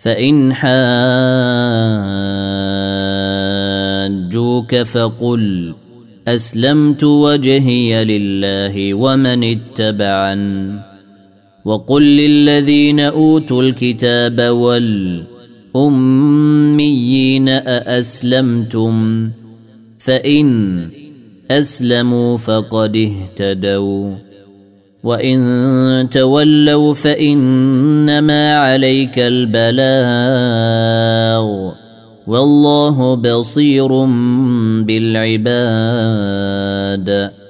فإن حاجوك فقل أسلمت وجهي لله ومن اتبعن وقل للذين أوتوا الكتاب والأميين أأسلمتم فإن أسلموا فقد اهتدوا وإن تولوا فإنما عليك البلاغ والله بصير بالعباد